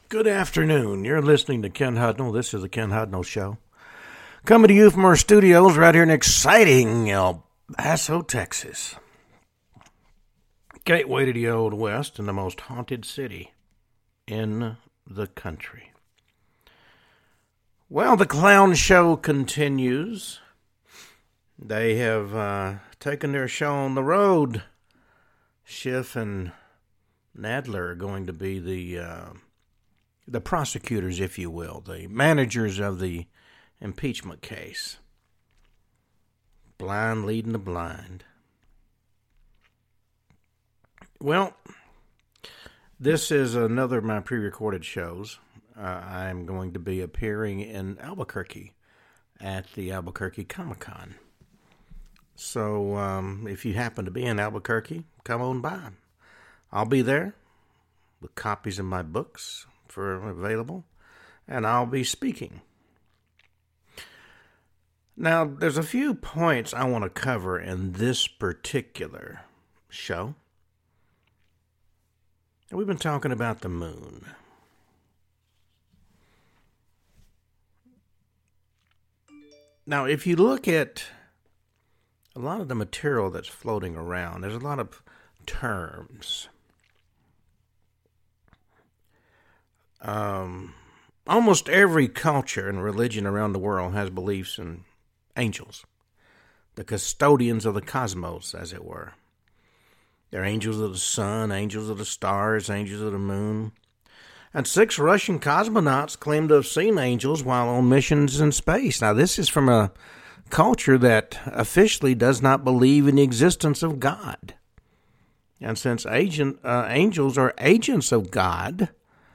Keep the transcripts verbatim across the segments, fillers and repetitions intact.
Good afternoon. You're listening to Ken Hudnall. This is the Ken Hudnall Show. Coming to you from our studios right here in exciting El Paso, Texas. Gateway to the Old West and the most haunted city in the country. Well, the clown show continues. They have uh, taken their show on the road. Schiff and Nadler are going to be the... Uh, The prosecutors, if you will, the managers of the impeachment case. Blind leading the blind. Well, this is another of my pre-recorded shows. Uh, I'm going to be appearing in Albuquerque at the Albuquerque Comic-Con. So um, if you happen to be in Albuquerque, come on by. I'll be there with copies of my books for available, and I'll be speaking. Now, there's a few points I want to cover in this particular show. We've been talking about the moon. Now, if you look at a lot of the material that's floating around, there's a lot of terms. Um, almost every culture and religion around the world has beliefs in angels, the custodians of the cosmos, as it were. They're angels of the sun, angels of the stars, angels of the moon. And six Russian cosmonauts claim to have seen angels while on missions in space. Now, this is from a culture that officially does not believe in the existence of God. And since agent, uh, angels are agents of God,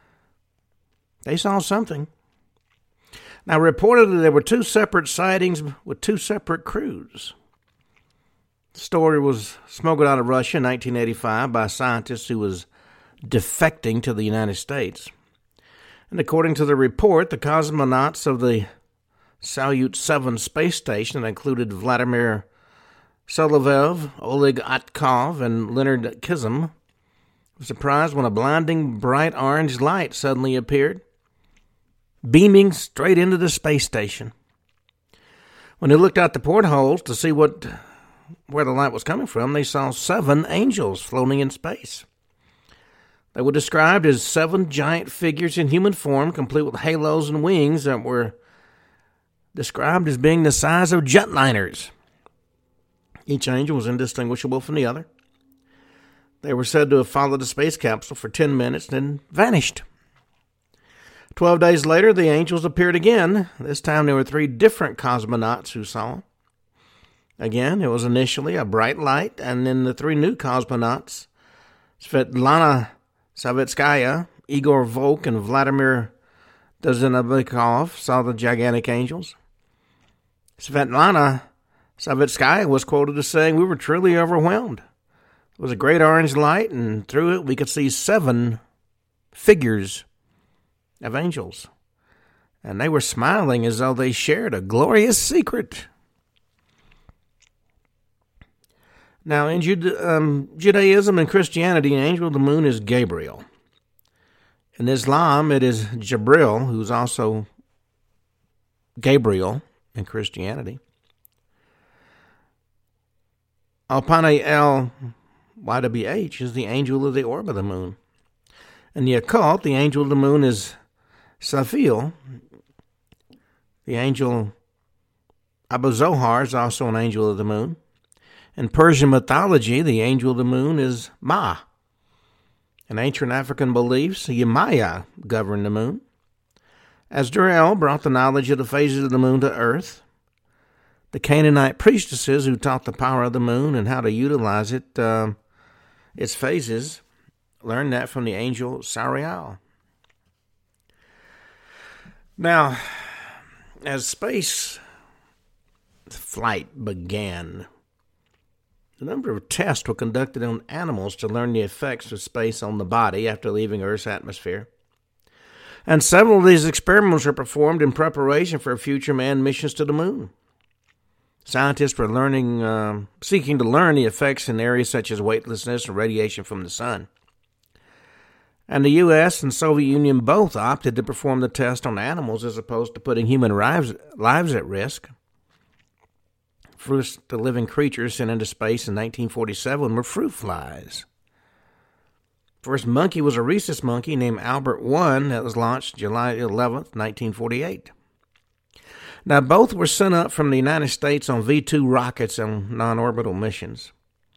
they saw something. Now, reportedly, there were two separate sightings with two separate crews. The story was smuggled out of Russia in nineteen eighty-five by a scientist who was defecting to the United States. And according to the report, the cosmonauts of the Salyut seven space station that included Vladimir Solovev, Oleg Atkov, and Leonard Kizim were surprised when a blinding bright orange light suddenly appeared, beaming straight into the space station. When they looked out the portholes to see what where the light was coming from, they saw seven angels floating in space. They were described as seven giant figures in human form, complete with halos and wings that were described as being the size of jetliners. Each angel was indistinguishable from the other. They were said to have followed the space capsule for ten minutes and then vanished. Twelve days later, the angels appeared again. This time there were three different cosmonauts who saw them. Again, it was initially a bright light, and then the three new cosmonauts, Svetlana Savitskaya, Igor Volk, and Vladimir Dozinnabikov, saw the gigantic angels. Svetlana Savitskaya was quoted as saying, "We were truly overwhelmed. It was a great orange light, and through it we could see seven figures of angels. And they were smiling as though they shared a glorious secret." Now, in Jude, um, Judaism and Christianity, an angel of the moon is Gabriel. In Islam, it is Jibril, who's also Gabriel in Christianity. Alpane El Y W H is the angel of the orb of the moon. In the occult, the angel of the moon is Saphiel. The angel Abu Zohar is also an angel of the moon. In Persian mythology, the angel of the moon is Ma. In ancient African beliefs, Yemaya governed the moon. Azrael brought the knowledge of the phases of the moon to earth. The Canaanite priestesses who taught the power of the moon and how to utilize it, uh, its phases, learned that from the angel Sariel. Now, as space flight began, a number of tests were conducted on animals to learn the effects of space on the body after leaving Earth's atmosphere. And several of these experiments were performed in preparation for future manned missions to the moon. Scientists were learning, uh, seeking to learn the effects in areas such as weightlessness and radiation from the sun. And the U S and Soviet Union both opted to perform the test on animals as opposed to putting human lives, lives at risk. First, the living creatures sent into space in nineteen forty-seven were fruit flies. First monkey was a rhesus monkey named Albert one that was launched July eleventh, nineteen forty-eight. Now, both were sent up from the United States on V two rockets on non-orbital missions.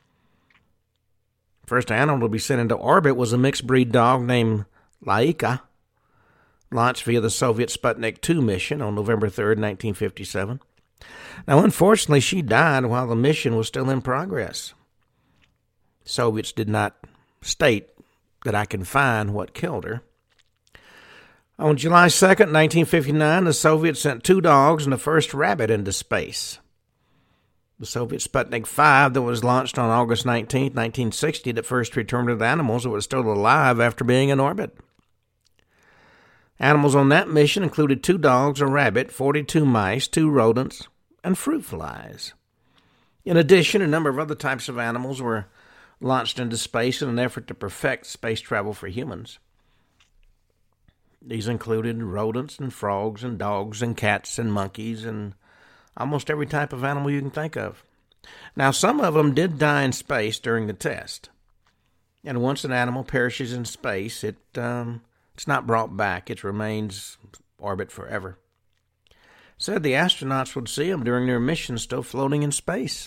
First animal to be sent into orbit was a mixed-breed dog named Laika, launched via the Soviet Sputnik two mission on November third, nineteen fifty-seven. Now, unfortunately, she died while the mission was still in progress. Soviets did not state that I can find what killed her. On July second, nineteen fifty-nine, the Soviets sent two dogs and the first rabbit into space. The Soviet Sputnik five that was launched on August nineteenth, nineteen sixty, that first returned to the animals that were still alive after being in orbit. Animals on that mission included two dogs, a rabbit, forty-two mice, two rodents, and fruit flies. In addition, a number of other types of animals were launched into space in an effort to perfect space travel for humans. These included rodents and frogs and dogs and cats and monkeys and almost every type of animal you can think of. Now, some of them did die in space during the test. And once an animal perishes in space, it um, it's not brought back. It remains orbit forever. Said the astronauts would see them during their mission still floating in space.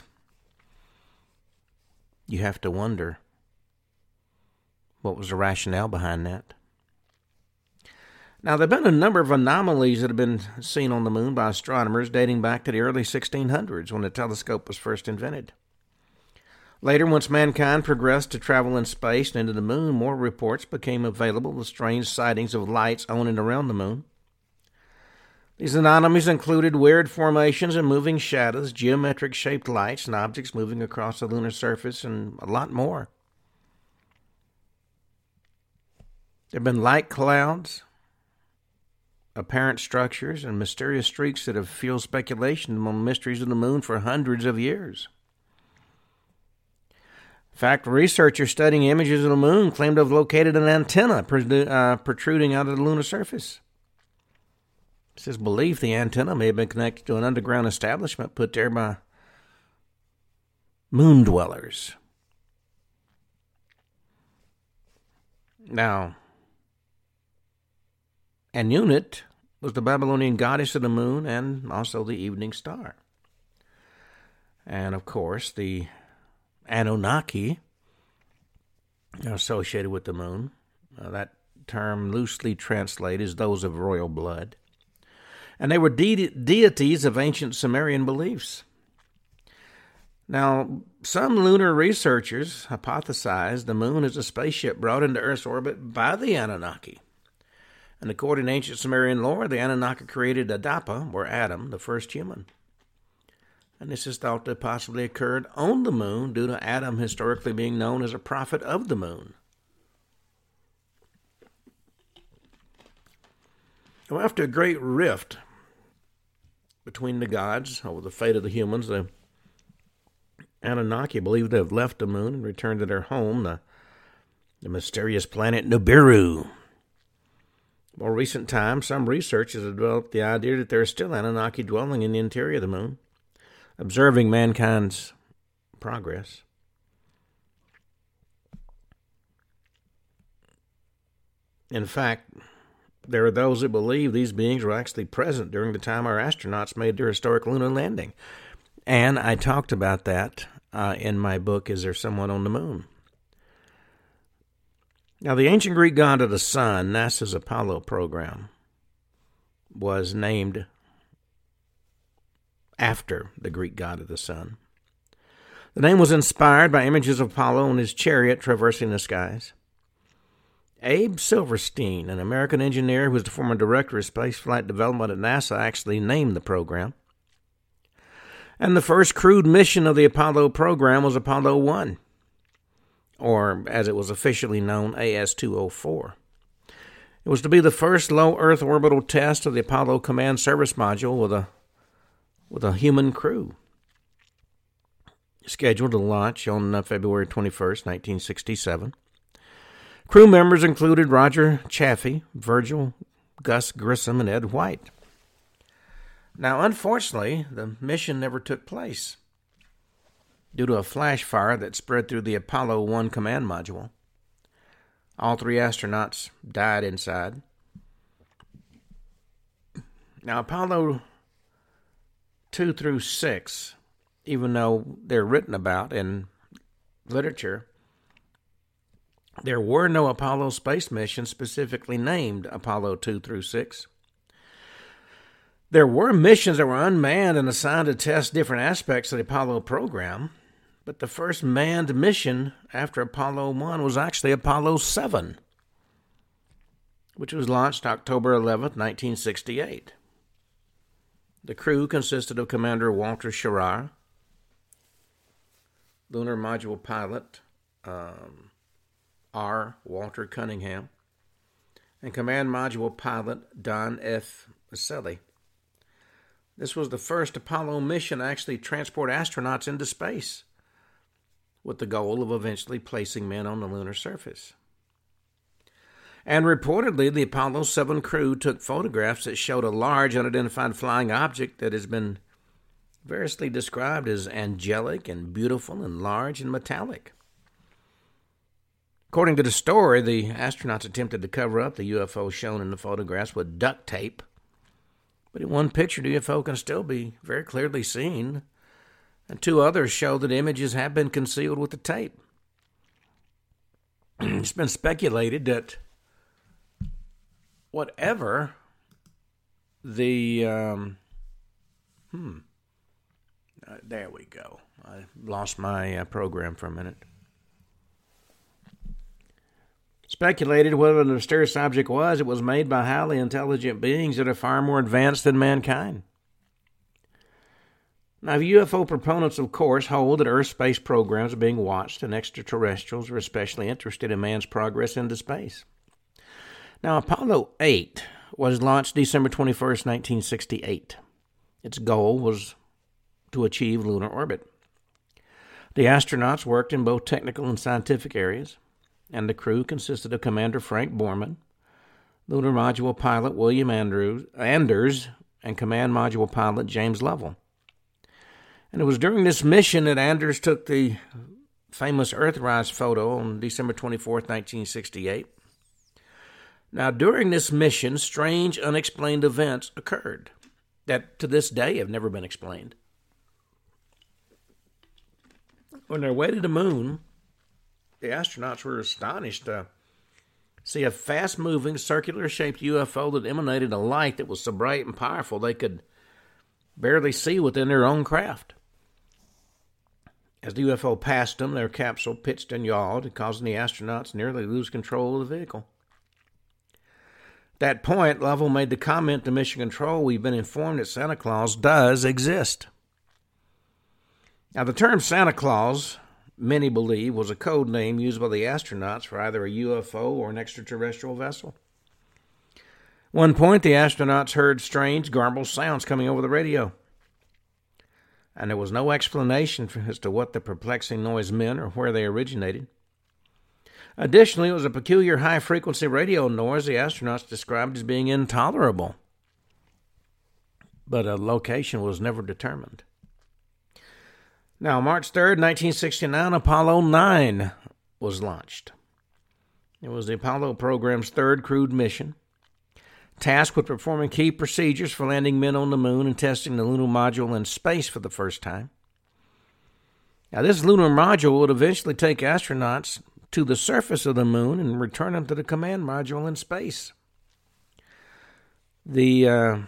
You have to wonder, what was the rationale behind that? Now, there have been a number of anomalies that have been seen on the moon by astronomers dating back to the early sixteen hundreds when the telescope was first invented. Later, once mankind progressed to travel in space and into the moon, more reports became available with strange sightings of lights on and around the moon. These anomalies included weird formations and moving shadows, geometric-shaped lights, and objects moving across the lunar surface, and a lot more. There have been light clouds, apparent structures, and mysterious streaks that have fueled speculation among mysteries of the moon for hundreds of years. In fact, researchers studying images of the moon claim to have located an antenna uh, protruding out of the lunar surface. It says belief the antenna may have been connected to an underground establishment put there by moon dwellers. Now, Anunnit was the Babylonian goddess of the moon and also the evening star. And, of course, the Anunnaki are associated with the moon. Uh, that term loosely translated is those of royal blood. And they were de- deities of ancient Sumerian beliefs. Now, some lunar researchers hypothesize the moon is a spaceship brought into Earth's orbit by the Anunnaki. And according to ancient Sumerian lore, the Anunnaki created Adapa, or Adam, the first human. And this is thought to have possibly occurred on the moon due to Adam historically being known as a prophet of the moon. Well, after a great rift between the gods over the fate of the humans, the Anunnaki believe they have left the moon and returned to their home, the, the mysterious planet Nibiru. More recent times, some researchers have developed the idea that there are still Anunnaki dwelling in the interior of the moon, observing mankind's progress. In fact, there are those that believe these beings were actually present during the time our astronauts made their historic lunar landing. And I talked about that uh, in my book, Is There Someone on the Moon? Now, the ancient Greek god of the sun, NASA's Apollo program, was named after the Greek god of the sun. The name was inspired by images of Apollo and his chariot traversing the skies. Abe Silverstein, an American engineer who was the former director of spaceflight development at NASA, actually named the program. And the first crewed mission of the Apollo program was Apollo one, or as it was officially known, A S two oh four. It was to be the first low Earth orbital test of the Apollo Command Service Module with a with a human crew. Scheduled to launch on February twenty-first, nineteen sixty-seven. Crew members included Roger Chaffee, Virgil, Gus Grissom, and Ed White. Now, unfortunately, the mission never took place due to a flash fire that spread through the Apollo one command module. All three astronauts died inside. Now, Apollo two through six, even though they're written about in literature, there were no Apollo space missions specifically named Apollo two through six. There were missions that were unmanned and assigned to test different aspects of the Apollo program, but the first manned mission after Apollo one was actually Apollo seven, which was launched October eleventh, nineteen sixty-eight. The crew consisted of Commander Walter Schirra, Lunar Module Pilot um, R. Walter Cunningham, and Command Module Pilot Don F. Maselli. This was the first Apollo mission to actually transport astronauts into space, with the goal of eventually placing men on the lunar surface. And reportedly, the Apollo seven crew took photographs that showed a large unidentified flying object that has been variously described as angelic and beautiful and large and metallic. According to the story, the astronauts attempted to cover up the U F O shown in the photographs with duct tape, but in one picture, the U F O can still be very clearly seen, and two others show that images have been concealed with the tape. It's been speculated that whatever the, um, hmm, uh, there we go. I lost my uh, program for a minute. Speculated whether the mysterious object was, it was made by highly intelligent beings that are far more advanced than mankind. Now, U F O proponents, of course, hold that Earth space programs are being watched and extraterrestrials are especially interested in man's progress into space. Now, Apollo eight was launched December twenty-first, nineteen sixty-eight. Its goal was to achieve lunar orbit. The astronauts worked in both technical and scientific areas, and the crew consisted of Commander Frank Borman, Lunar Module Pilot William Andrews, Anders, and Command Module Pilot James Lovell. And it was during this mission that Anders took the famous Earthrise photo on December twenty-fourth, nineteen sixty-eight. Now, during this mission, strange, unexplained events occurred that to this day have never been explained. On their way to the moon, the astronauts were astonished to see a fast-moving, circular-shaped U F O that emanated a light that was so bright and powerful they could barely see within their own craft. As the U F O passed them, their capsule pitched and yawed, causing the astronauts nearly to lose control of the vehicle. At that point, Lovell made the comment to Mission Control, "We've been informed that Santa Claus does exist." Now, the term Santa Claus, many believe, was a code name used by the astronauts for either a U F O or an extraterrestrial vessel. At one point, the astronauts heard strange, garbled sounds coming over the radio, and there was no explanation for, as to what the perplexing noise meant or where they originated. Additionally, it was a peculiar high-frequency radio noise the astronauts described as being intolerable, but a location was never determined. Now, March third, nineteen sixty-nine, Apollo nine was launched. It was the Apollo program's third crewed mission, tasked with performing key procedures for landing men on the moon and testing the lunar module in space for the first time. Now, this lunar module would eventually take astronauts to the surface of the moon and return them to the command module in space. The uh,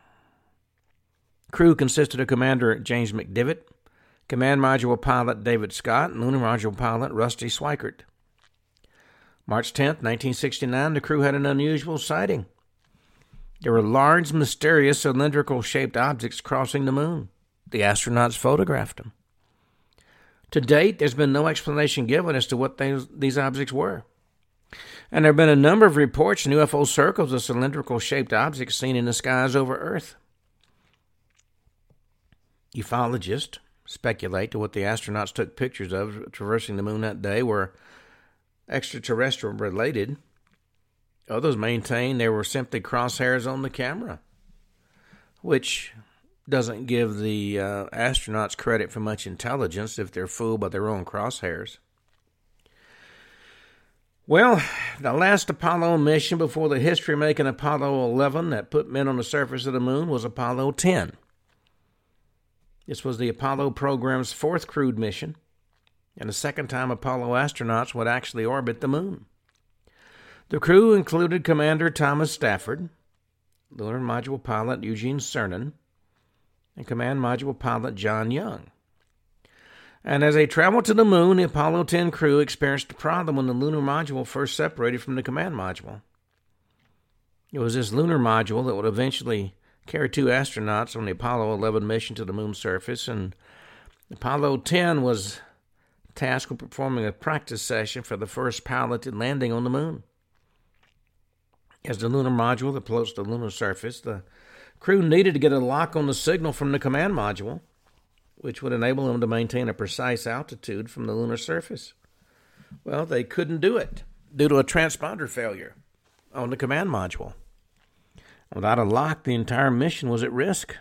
crew consisted of Commander James McDivitt, Command Module Pilot David Scott, and Lunar Module Pilot Rusty Swikert. March tenth, nineteen sixty-nine, the crew had an unusual sighting. There were large, mysterious, cylindrical-shaped objects crossing the moon. The astronauts photographed them. To date, there's been no explanation given as to what these, these objects were. And there have been a number of reports in U F O circles of cylindrical-shaped objects seen in the skies over Earth. Ufologists speculate that what the astronauts took pictures of traversing the moon that day were extraterrestrial related. Others maintain they were simply crosshairs on the camera, which doesn't give the uh, astronauts credit for much intelligence if they're fooled by their own crosshairs. Well, the last Apollo mission before the history-making Apollo eleven that put men on the surface of the moon was Apollo ten. This was the Apollo program's fourth crewed mission, and the second time Apollo astronauts would actually orbit the moon. The crew included Commander Thomas Stafford, Lunar Module Pilot Eugene Cernan, and Command Module Pilot John Young. And as they traveled to the moon, the Apollo ten crew experienced a problem when the lunar module first separated from the command module. It was this lunar module that would eventually carry two astronauts on the Apollo eleven mission to the moon's surface, and Apollo ten was tasked with performing a practice session for the first piloted landing on the moon. As the lunar module approached the lunar surface, the crew needed to get a lock on the signal from the command module, which would enable them to maintain a precise altitude from the lunar surface. Well, they couldn't do it due to a transponder failure on the command module. Without a lock, the entire mission was at risk.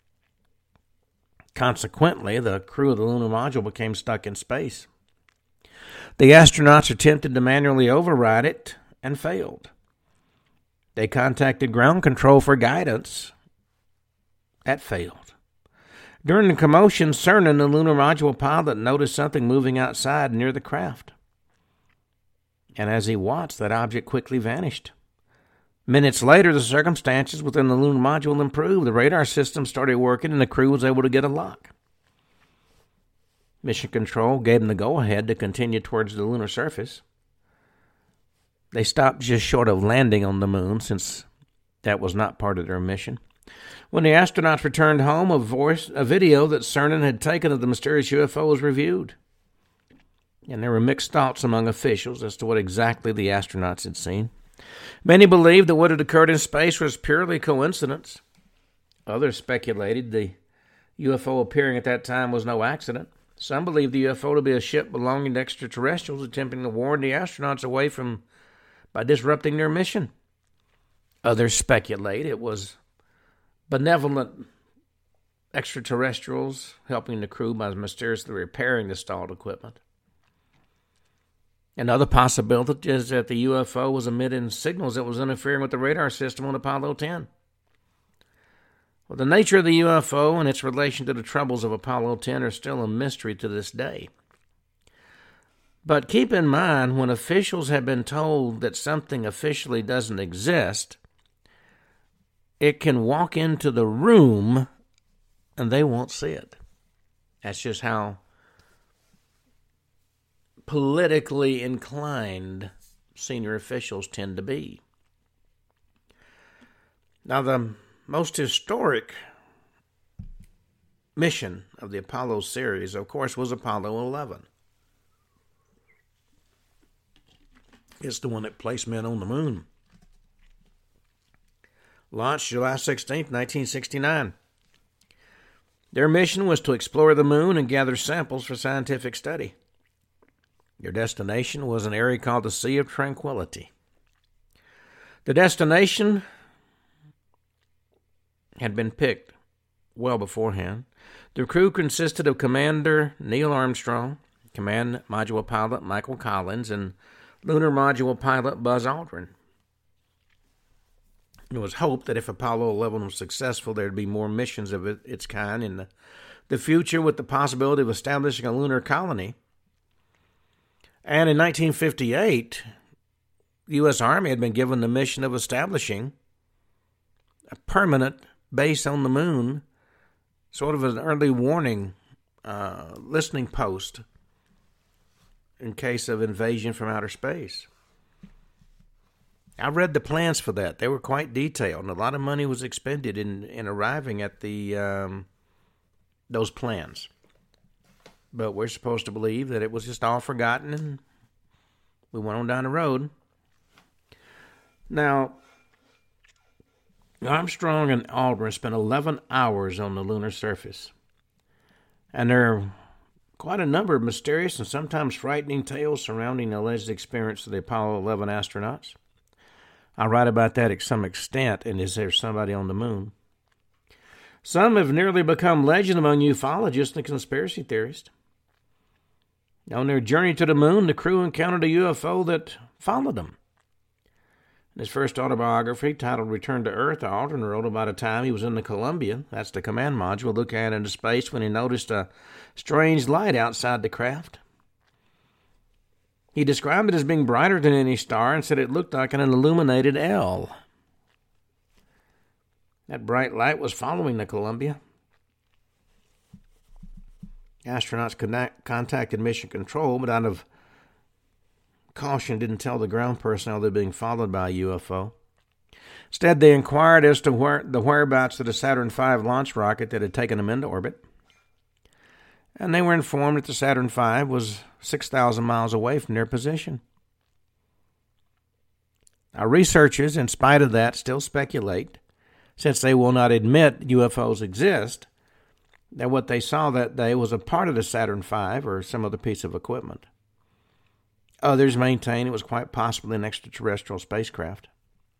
Consequently, the crew of the lunar module became stuck in space. The astronauts attempted to manually override it and failed. They contacted ground control for guidance. That failed. During the commotion, Cernan, the lunar module pilot, noticed something moving outside near the craft. And as he watched, that object quickly vanished. Minutes later, the circumstances within the lunar module improved. The radar system started working, and the crew was able to get a lock. Mission Control gave them the go-ahead to continue towards the lunar surface. They stopped just short of landing on the moon, since that was not part of their mission. When the astronauts returned home, a voice, a video that Cernan had taken of the mysterious U F O was reviewed. And there were mixed thoughts among officials as to what exactly the astronauts had seen. Many believed that what had occurred in space was purely coincidence. Others speculated the U F O appearing at that time was no accident. Some believed the U F O to be a ship belonging to extraterrestrials attempting to warn the astronauts away from by disrupting their mission. Others speculate it was benevolent extraterrestrials helping the crew by mysteriously repairing the stalled equipment. Another possibility is that the U F O was emitting signals that was interfering with the radar system on Apollo ten. Well, the nature of the U F O and its relation to the troubles of Apollo ten are still a mystery to this day. But keep in mind, when officials have been told that something officially doesn't exist, it can walk into the room and they won't see it. That's just how politically inclined senior officials tend to be. Now, the most historic mission of the Apollo series, of course, was Apollo eleven. It's the one that placed men on the moon. Launched July sixteenth, nineteen sixty-nine. Their mission was to explore the moon and gather samples for scientific study. Their destination was an area called the Sea of Tranquility. The destination had been picked well beforehand. The crew consisted of Commander Neil Armstrong, Command Module Pilot Michael Collins, and Lunar Module Pilot Buzz Aldrin. It was hoped that if Apollo eleven was successful, there would be more missions of it, its kind in the, the future, with the possibility of establishing a lunar colony. And in nineteen fifty-eight, the U S Army had been given the mission of establishing a permanent base on the moon, sort of an early warning uh, listening post in case of invasion from outer space. I read the plans for that. They were quite detailed, and a lot of money was expended in, in arriving at the um, those plans. But we're supposed to believe that it was just all forgotten, and we went on down the road. Now, Armstrong and Aldrin spent eleven hours on the lunar surface, and their quite a number of mysterious and sometimes frightening tales surrounding the alleged experience of the Apollo eleven astronauts. I write about that to some extent in Is There Somebody on the Moon? Some have nearly become legend among ufologists and conspiracy theorists. On their journey to the moon, the crew encountered a U F O that followed them. In his first autobiography, titled Return to Earth, Aldrin wrote about a time he was in the Columbia, that's the command module, looking out into space when he noticed a strange light outside the craft. He described it as being brighter than any star and said it looked like an illuminated L. That bright light was following the Columbia. Astronauts connect, contacted Mission Control, but out of caution didn't tell the ground personnel they were being followed by a U F O. Instead, they inquired as to where the whereabouts of the Saturn five launch rocket that had taken them into orbit. And they were informed that the Saturn five was six thousand miles away from their position. Now, researchers, in spite of that, still speculate, since they will not admit U F Os exist, that what they saw that day was a part of the Saturn five or some other piece of equipment. Others maintain it was quite possibly an extraterrestrial spacecraft.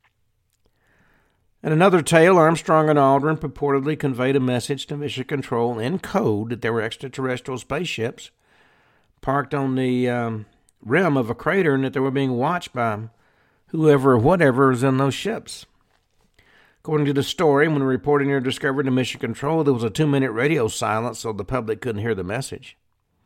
In another tale, Armstrong and Aldrin purportedly conveyed a message to Mission Control in code that there were extraterrestrial spaceships parked on the um, rim of a crater and that they were being watched by whoever or whatever was in those ships. According to the story, when reporting their discovery to Mission Control, there was a two-minute radio silence so the public couldn't hear the message.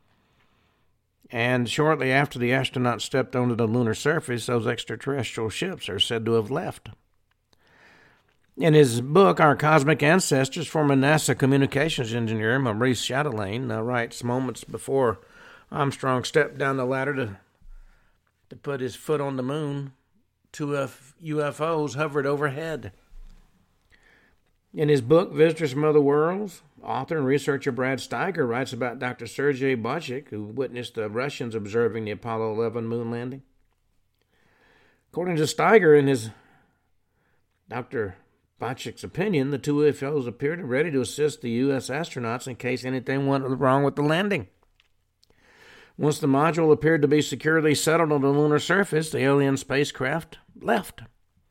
And shortly after the astronauts stepped onto the lunar surface, those extraterrestrial ships are said to have left. In his book, Our Cosmic Ancestors, former NASA communications engineer Maurice Chatelain uh, writes moments before Armstrong stepped down the ladder to, to put his foot on the moon, two F- U F Os hovered overhead. In his book, Visitors from Other Worlds, author and researcher Brad Steiger writes about Doctor Sergei Bochik, who witnessed the Russians observing the Apollo eleven moon landing. According to Steiger, in his Doctor Bochik's opinion, the two U F Os appeared ready to assist the U S astronauts in case anything went wrong with the landing. Once the module appeared to be securely settled on the lunar surface, the alien spacecraft left.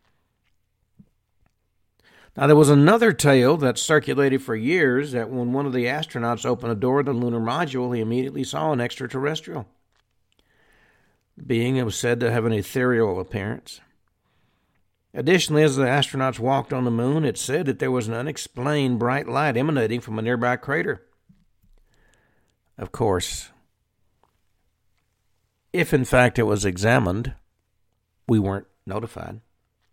Now, there was another tale that circulated for years that when one of the astronauts opened a door to the lunar module, he immediately saw an extraterrestrial being. It was said to have an ethereal appearance. Additionally, as the astronauts walked on the moon, it said that there was an unexplained bright light emanating from a nearby crater. Of course, if in fact it was examined, we weren't notified.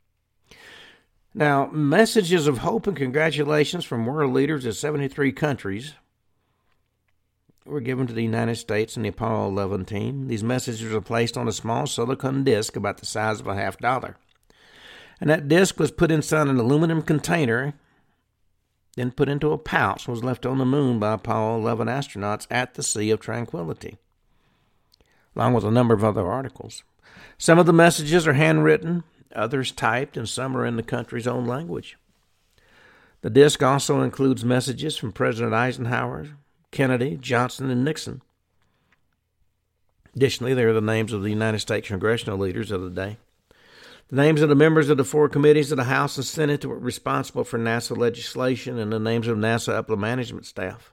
Now, messages of hope and congratulations from world leaders of seventy-three countries were given to the United States and the Apollo eleven team. These messages were placed on a small silicon disc about the size of a half dollar. And that disc was put inside an aluminum container, then put into a pouch and was left on the moon by Apollo eleven astronauts at the Sea of Tranquility, along with a number of other articles. Some of the messages are handwritten, others typed, and some are in the country's own language. The disc also includes messages from President Eisenhower, Kennedy, Johnson, and Nixon. Additionally, there are the names of the United States congressional leaders of the day, the names of the members of the four committees of the House and Senate that were responsible for NASA legislation, and the names of NASA upper management staff.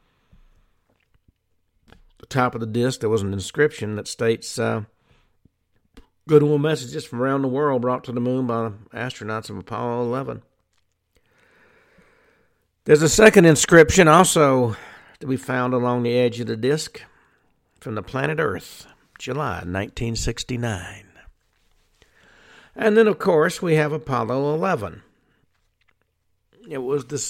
At the top of the disc, there was an inscription that states, uh, Goodwill messages from around the world brought to the moon by astronauts of Apollo eleven. There's a second inscription also to be found along the edge of the disc from the planet Earth, July nineteen sixty-nine. And then, of course, we have Apollo eleven. It was this...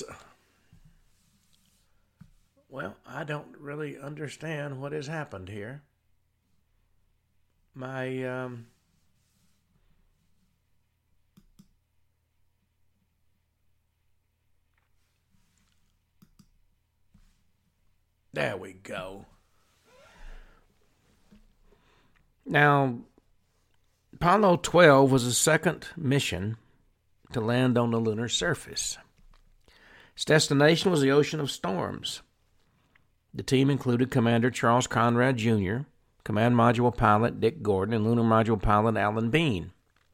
Well, I don't really understand what has happened here. My... Um, There we go. Now, Apollo twelve was the second mission to land on the lunar surface. Its destination was the Ocean of Storms. The team included Commander Charles Conrad, Junior, Command Module Pilot Dick Gordon, and Lunar Module Pilot Alan Bean.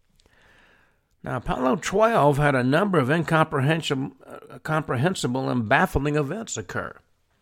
Now, Apollo twelve had a number of incomprehensible uh, comprehensible and baffling events occur.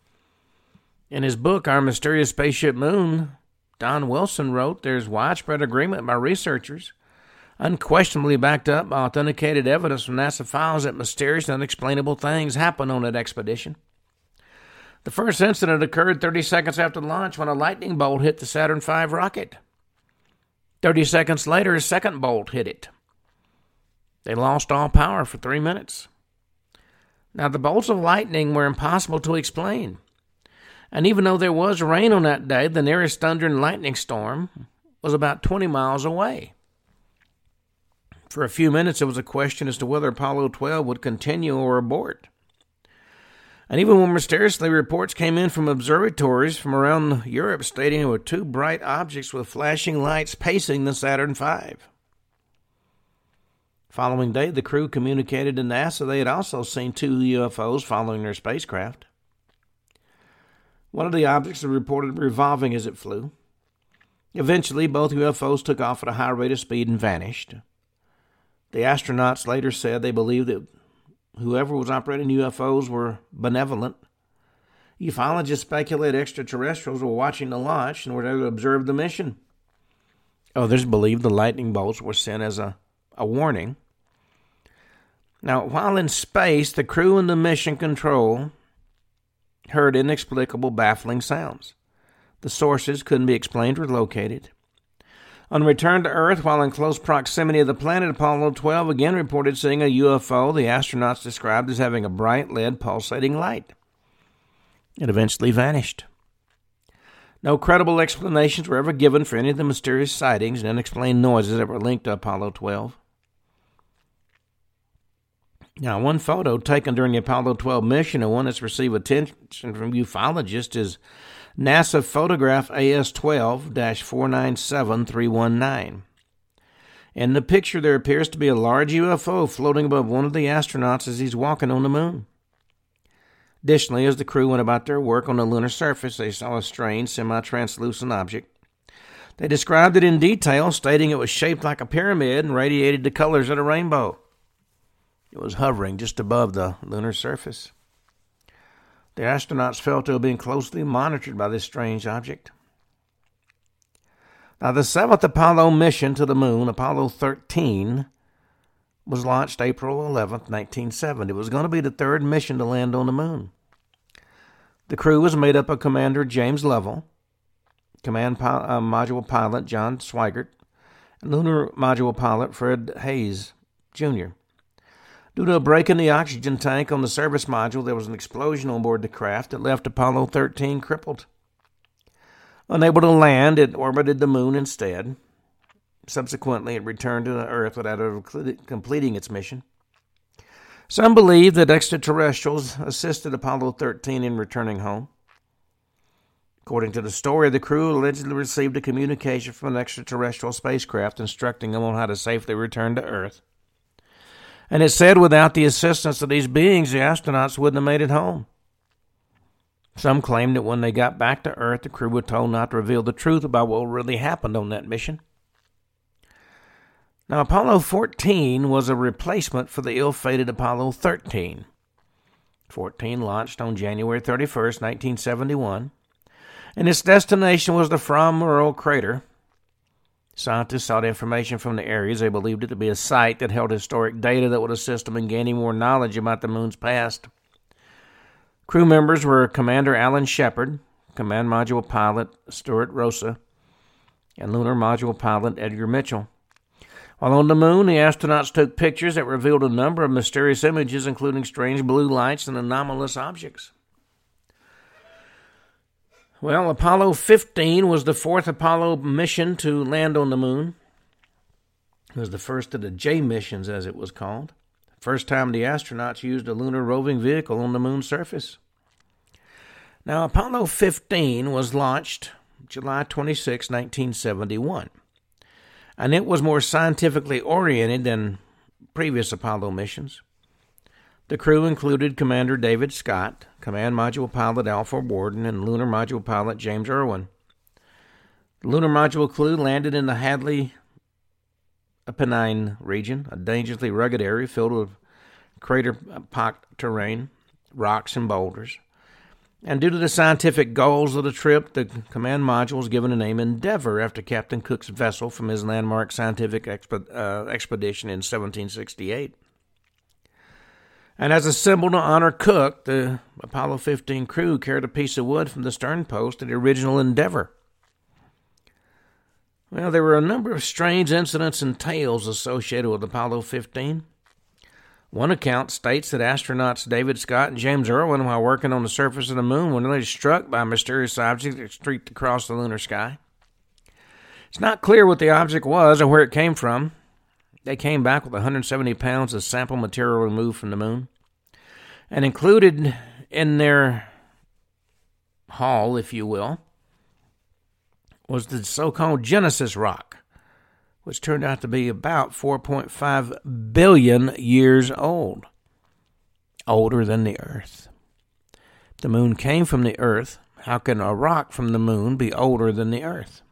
In his book, Our Mysterious Spaceship Moon, Don Wilson wrote, "There's widespread agreement by researchers, unquestionably backed up by authenticated evidence from NASA files, that mysterious and unexplainable things happened on that expedition. The first incident occurred thirty seconds after launch when a lightning bolt hit the Saturn five rocket. thirty seconds later, a second bolt hit it. They lost all power for three minutes. Now, the bolts of lightning were impossible to explain. And even though there was rain on that day, the nearest thunder and lightning storm was about twenty miles away. For a few minutes, it was a question as to whether Apollo twelve would continue or abort. And even when mysteriously reports came in from observatories from around Europe stating there were two bright objects with flashing lights pacing the Saturn five. Following day, the crew communicated to NASA they had also seen two U F Os following their spacecraft. One of the objects was reported revolving as it flew. Eventually, both U F Os took off at a high rate of speed and vanished. The astronauts later said they believed that whoever was operating U F Os were benevolent. Ufologists speculate extraterrestrials were watching the launch and were there to observe the mission. Others believe the lightning bolts were sent as a, a warning. Now, while in space, the crew and the mission control heard inexplicable, baffling sounds. The sources couldn't be explained or located. On return to Earth, while in close proximity of the planet, Apollo twelve again reported seeing a U F O the astronauts described as having a bright lead pulsating light. It eventually vanished. No credible explanations were ever given for any of the mysterious sightings and unexplained noises that were linked to Apollo twelve. Now, one photo taken during the Apollo twelve mission and one that's received attention from ufologists is NASA photograph A S twelve dash four nine seven three one nine. In the picture, there appears to be a large U F O floating above one of the astronauts as he's walking on the moon. Additionally, as the crew went about their work on the lunar surface, they saw a strange, semi-translucent object. They described it in detail, stating it was shaped like a pyramid and radiated the colors of the rainbow. It was hovering just above the lunar surface. The astronauts felt to have been closely monitored by this strange object. Now, the seventh Apollo mission to the moon, Apollo thirteen, was launched April eleventh, nineteen seventy. It was going to be the third mission to land on the moon. The crew was made up of Commander James Lovell, Command Pil- uh, Module Pilot John Swigert, and Lunar Module Pilot Fred Hayes, Junior Due to a break in the oxygen tank on the service module, there was an explosion on board the craft that left Apollo thirteen crippled. Unable to land, it orbited the moon instead. Subsequently, it returned to the Earth without ever completing its mission. Some believe that extraterrestrials assisted Apollo thirteen in returning home. According to the story, the crew allegedly received a communication from an extraterrestrial spacecraft instructing them on how to safely return to Earth. And it said without the assistance of these beings, the astronauts wouldn't have made it home. Some claim that when they got back to Earth, the crew were told not to reveal the truth about what really happened on that mission. Now, Apollo fourteen was a replacement for the ill-fated Apollo thirteen. fourteen launched on January thirty-first, nineteen seventy-one, and its destination was the From Morrell crater. Scientists sought information from the area as they believed it to be a site that held historic data that would assist them in gaining more knowledge about the moon's past. Crew members were Commander Alan Shepard, Command Module Pilot Stuart Rosa, and Lunar Module Pilot Edgar Mitchell. While on the moon, the astronauts took pictures that revealed a number of mysterious images, including strange blue lights and anomalous objects. Well, Apollo fifteen was the fourth Apollo mission to land on the moon. It was the first of the J missions, as it was called. First time the astronauts used a lunar roving vehicle on the moon's surface. Now, Apollo fifteen was launched July twenty-sixth, nineteen seventy-one. And it was more scientifically oriented than previous Apollo missions. The crew included Commander David Scott, Command Module Pilot Alfred Worden, and Lunar Module Pilot James Irwin. The Lunar Module crew landed in the Hadley Apennine region, a dangerously rugged area filled with crater-pocked terrain, rocks, and boulders. And due to the scientific goals of the trip, the command module was given the name Endeavour after Captain Cook's vessel from his landmark scientific exp- uh, expedition in seventeen sixty-eight. And as a symbol to honor Cook, the Apollo fifteen crew carried a piece of wood from the stern post of the original Endeavour. Well, there were a number of strange incidents and tales associated with Apollo fifteen. One account states that astronauts David Scott and James Irwin, while working on the surface of the moon, were nearly struck by a mysterious object that streaked across the lunar sky. It's not clear what the object was or where it came from. They came back with one hundred seventy pounds of sample material removed from the moon. And included in their haul, if you will, was the so-called Genesis rock, which turned out to be about four point five billion years old, older than the Earth. If the moon came from the Earth, how can a rock from the moon be older than the Earth?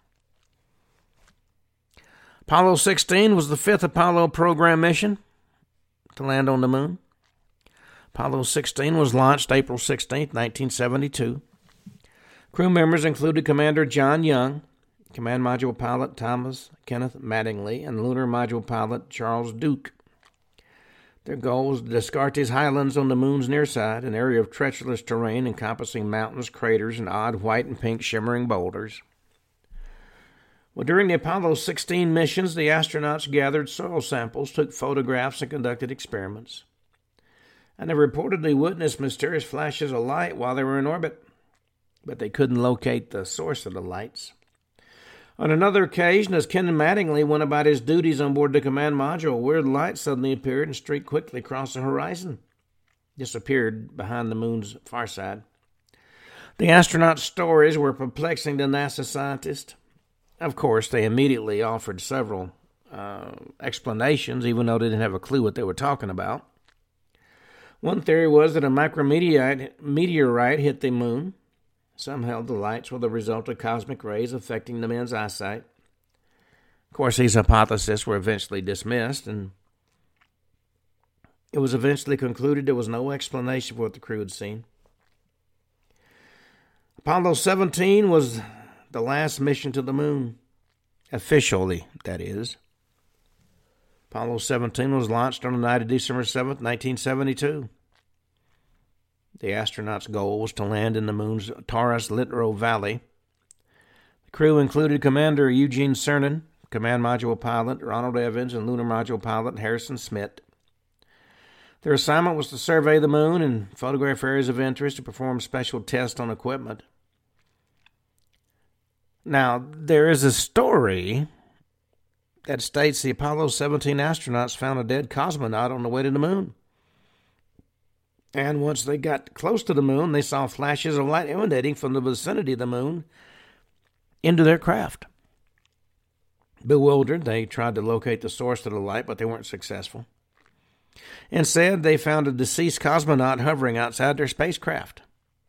Apollo sixteen was the fifth Apollo program mission to land on the moon. Apollo sixteen was launched April sixteenth, nineteen seventy-two. Crew members included Commander John Young, Command Module Pilot Thomas Kenneth Mattingly, and Lunar Module Pilot Charles Duke. Their goal was the Descartes Highlands on the moon's near side, an area of treacherous terrain encompassing mountains, craters, and odd white and pink shimmering boulders. Well, during the Apollo sixteen missions, the astronauts gathered soil samples, took photographs, and conducted experiments. And they reportedly witnessed mysterious flashes of light while they were in orbit, but they couldn't locate the source of the lights. On another occasion, as Ken Mattingly went about his duties on board the command module, a weird light suddenly appeared and streaked quickly across the horizon, disappeared behind the moon's far side. The astronauts' stories were perplexing to NASA scientists. Of course, they immediately offered several uh, explanations, even though they didn't have a clue what they were talking about. One theory was that a micrometeorite meteorite hit the moon. Some held the lights were the result of cosmic rays affecting the men's eyesight. Of course, these hypotheses were eventually dismissed, and it was eventually concluded there was no explanation for what the crew had seen. Apollo seventeen was the last mission to the moon, officially, that is. Apollo seventeen was launched on the night of December seventh, nineteen seventy-two. The astronauts' goal was to land in the moon's Taurus-Littrow Valley. The crew included Commander Eugene Cernan, Command Module Pilot Ronald Evans, and Lunar Module Pilot Harrison Smith. Their assignment was to survey the moon and photograph areas of interest to perform special tests on equipment. Now, there is a story that states the Apollo seventeen astronauts found a dead cosmonaut on the way to the moon. And once they got close to the moon, they saw flashes of light emanating from the vicinity of the moon into their craft. Bewildered, they tried to locate the source of the light, but they weren't successful. Instead, they found a deceased cosmonaut hovering outside their spacecraft.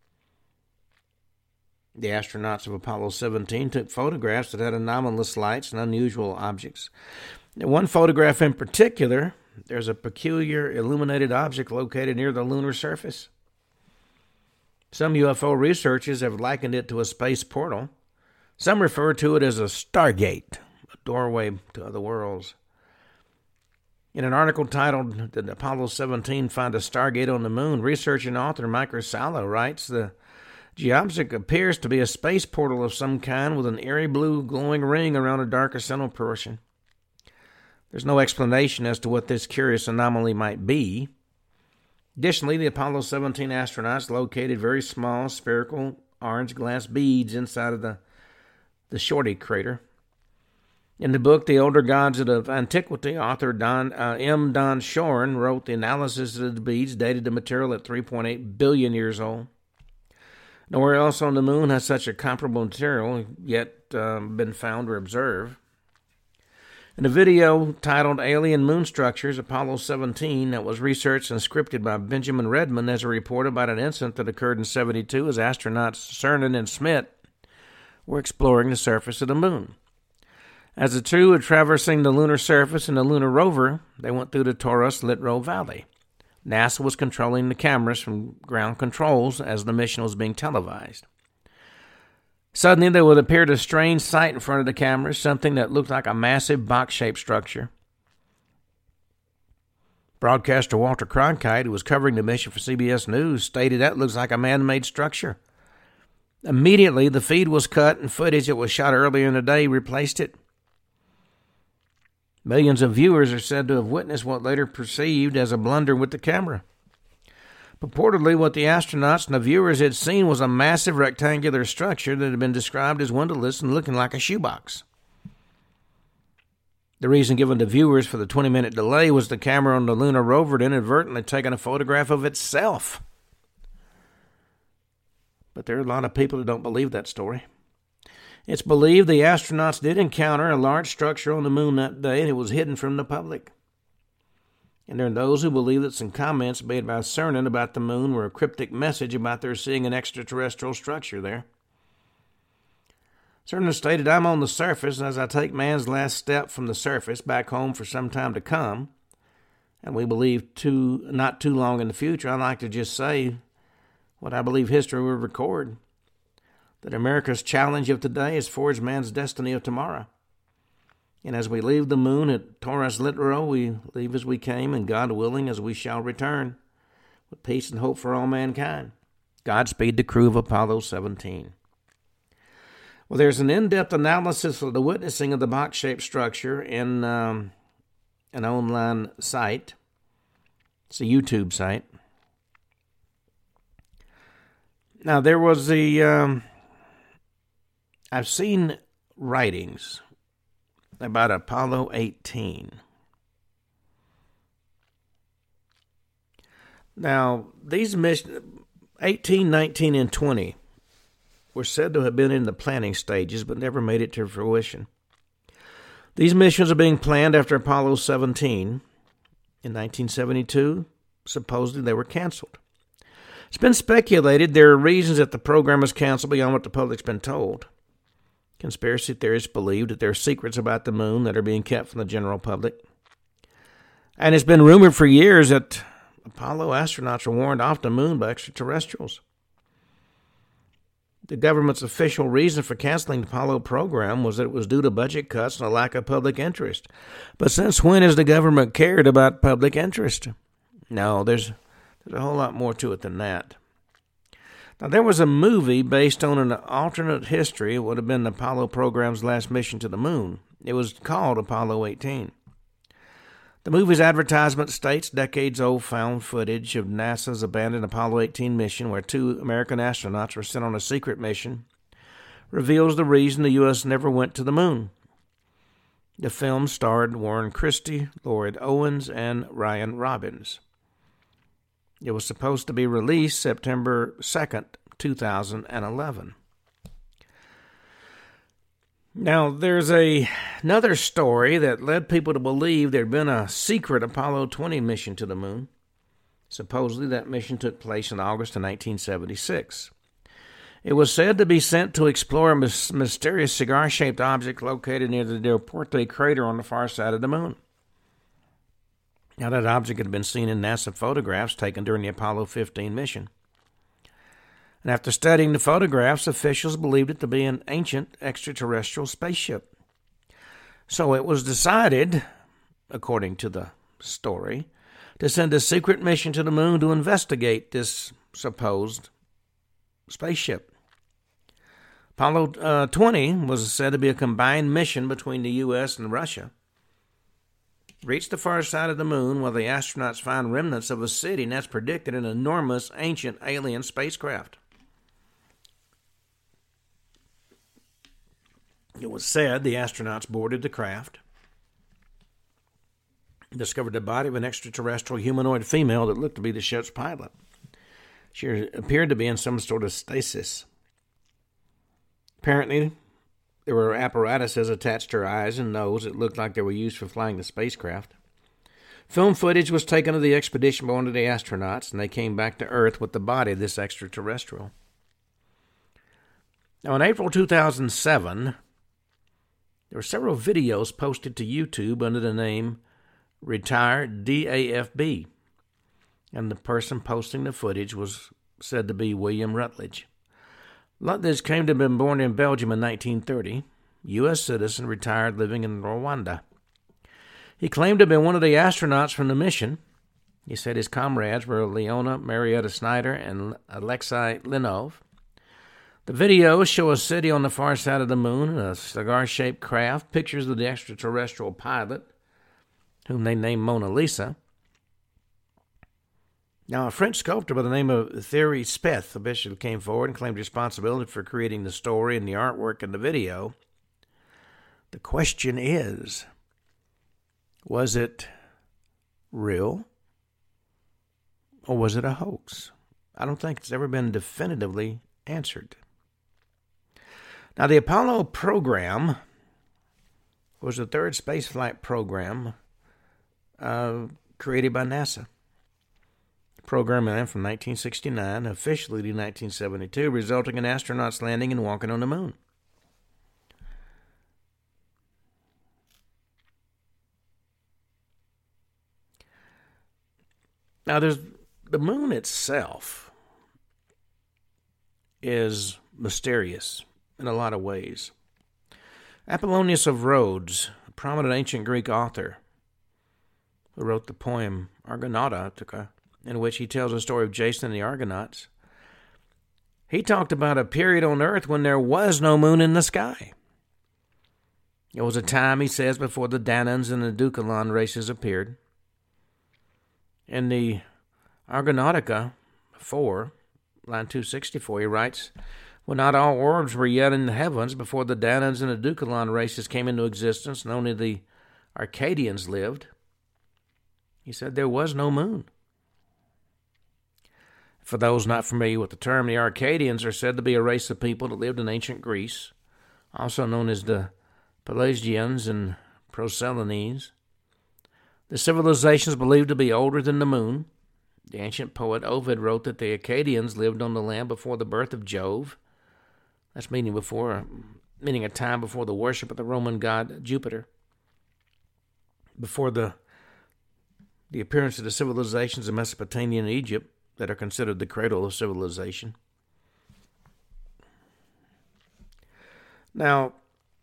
The astronauts of Apollo seventeen took photographs that had anomalous lights and unusual objects. In one photograph in particular, there's a peculiar illuminated object located near the lunar surface. Some U F O researchers have likened it to a space portal. Some refer to it as a stargate, a doorway to other worlds. In an article titled "Did Apollo seventeen Find a Stargate on the Moon?" researcher and author Mike Rosalo writes, the geobject appears to be a space portal of some kind with an eerie blue glowing ring around a darker central portion. There's no explanation as to what this curious anomaly might be. Additionally, the Apollo seventeen astronauts located very small spherical orange glass beads inside of the, the Shorty crater. In the book, The Older Gods of Antiquity, author Don, uh, M. Don Shorn wrote the analysis of the beads dated the material at three point eight billion years old. Nowhere else on the moon has such a comparable material yet um, been found or observed. In a video titled Alien Moon Structures, Apollo seventeen, that was researched and scripted by Benjamin Redman, there's a report about an incident that occurred in seventy-two as astronauts Cernan and Smith were exploring the surface of the moon. As the two were traversing the lunar surface in the lunar rover, they went through the Taurus-Littrow Valley. NASA was controlling the cameras from ground controls as the mission was being televised. Suddenly, there would appear a strange sight in front of the cameras, something that looked like a massive box-shaped structure. Broadcaster Walter Cronkite, who was covering the mission for C B S News, stated that looks like a man-made structure. Immediately, the feed was cut and footage that was shot earlier in the day replaced it. Millions of viewers are said to have witnessed what later perceived as a blunder with the camera. Purportedly, what the astronauts and the viewers had seen was a massive rectangular structure that had been described as windowless and looking like a shoebox. The reason given to viewers for the twenty-minute delay was the camera on the lunar rover had inadvertently taken a photograph of itself. But there are a lot of people who don't believe that story. It's believed the astronauts did encounter a large structure on the moon that day, and it was hidden from the public. And there are those who believe that some comments made by Cernan about the moon were a cryptic message about their seeing an extraterrestrial structure there. Cernan stated, "I'm on the surface, and as I take man's last step from the surface back home for some time to come, and we believe too, not too long in the future, I'd like to just say what I believe history will record, that America's challenge of today is forge man's destiny of tomorrow. And as we leave the moon at Taurus-Littrow, we leave as we came, and God willing, as we shall return, with peace and hope for all mankind. Godspeed the crew of Apollo seventeen." Well, there's an in-depth analysis of the witnessing of the box-shaped structure in um, an online site. It's a YouTube site. Now, there was the... Um, I've seen writings about Apollo eighteen. Now, these missions, eighteen, nineteen, and twenty, were said to have been in the planning stages, but never made it to fruition. These missions are being planned after Apollo seventeen. In nineteen seventy-two, supposedly they were canceled. It's been speculated there are reasons that the program was canceled beyond what the public's been told. Conspiracy theorists believe that there are secrets about the moon that are being kept from the general public. And it's been rumored for years that Apollo astronauts were warned off the moon by extraterrestrials. The government's official reason for canceling the Apollo program was that it was due to budget cuts and a lack of public interest. But since when has the government cared about public interest? No, there's, there's a whole lot more to it than that. Now, there was a movie based on an alternate history. It would have been the Apollo program's last mission to the moon. It was called Apollo eighteen. The movie's advertisement states decades-old found footage of NASA's abandoned Apollo eighteen mission, where two American astronauts were sent on a secret mission, reveals the reason the U S never went to the moon. The film starred Warren Christie, Lloyd Owens, and Ryan Robbins. It was supposed to be released September second, two thousand eleven. Now, there's a, another story that led people to believe there had been a secret Apollo twenty mission to the moon. Supposedly, that mission took place in August of nineteen seventy-six. It was said to be sent to explore a mysterious cigar-shaped object located near the Del Porte crater on the far side of the moon. Now, that object had been seen in NASA photographs taken during the Apollo fifteen mission. And after studying the photographs, officials believed it to be an ancient extraterrestrial spaceship. So it was decided, according to the story, to send a secret mission to the moon to investigate this supposed spaceship. Apollo uh, twenty was said to be a combined mission between the U S and Russia. Reached the far side of the moon where the astronauts found remnants of a city, and that's predicted an enormous ancient alien spacecraft. It was said the astronauts boarded the craft, discovered the body of an extraterrestrial humanoid female that looked to be the ship's pilot. She appeared to be in some sort of stasis. Apparently, There were apparatuses attached to her eyes and nose that looked like they were used for flying the spacecraft. Film footage was taken of the expedition by one of the astronauts, and they came back to Earth with the body of this extraterrestrial. Now, in April two thousand seven, there were several videos posted to YouTube under the name Retired D A F B, and the person posting the footage was said to be William Rutledge. Rutledge claimed to have been born in Belgium in nineteen thirty, U S citizen, retired, living in Rwanda. He claimed to have been one of the astronauts from the mission. He said his comrades were Leona Marietta Snyder and Alexei Linov. The videos show a city on the far side of the moon, a cigar-shaped craft, pictures of the extraterrestrial pilot, whom they named Mona Lisa. Now, a French sculptor by the name of Thierry Speth eventually came forward and claimed responsibility for creating the story and the artwork in the video. The question is, was it real or was it a hoax? I don't think it's ever been definitively answered. Now, the Apollo program was the third spaceflight program uh, created by NASA. The program ran from nineteen sixty-nine officially to nineteen seventy-two, resulting in astronauts landing and walking on the moon. Now, there's the moon itself is mysterious in a lot of ways. Apollonius of Rhodes, a prominent ancient Greek author who wrote the poem Argonautica, in which he tells the story of Jason and the Argonauts, he talked about a period on Earth when there was no moon in the sky. It was a time, he says, before the Danaans and the Deucalion races appeared. In the Argonautica four, line two sixty-four, he writes, when not all orbs were yet in the heavens, before the Danaans and the Deucalion races came into existence, and only the Arcadians lived, he said there was no moon. For those not familiar with the term, the Arcadians are said to be a race of people that lived in ancient Greece, also known as the Pelasgians and Prosellenes. The civilization is believed to be older than the moon. The ancient poet Ovid wrote that the Akkadians lived on the land before the birth of Jove. That's meaning before, meaning a time before the worship of the Roman god Jupiter. Before the the appearance of the civilizations of Mesopotamia and Egypt that are considered the cradle of civilization. Now,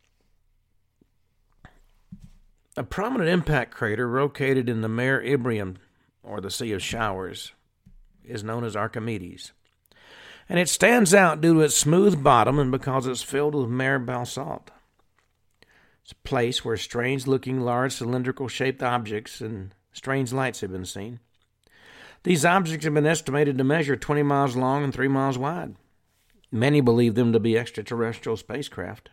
a prominent impact crater located in the Mare Imbrium, or the Sea of Showers, is known as Archimedes. And it stands out due to its smooth bottom and because it's filled with mare basalt. It's a place where strange-looking, large, cylindrical-shaped objects and strange lights have been seen. These objects have been estimated to measure twenty miles long and three miles wide. Many believe them to be extraterrestrial spacecraft.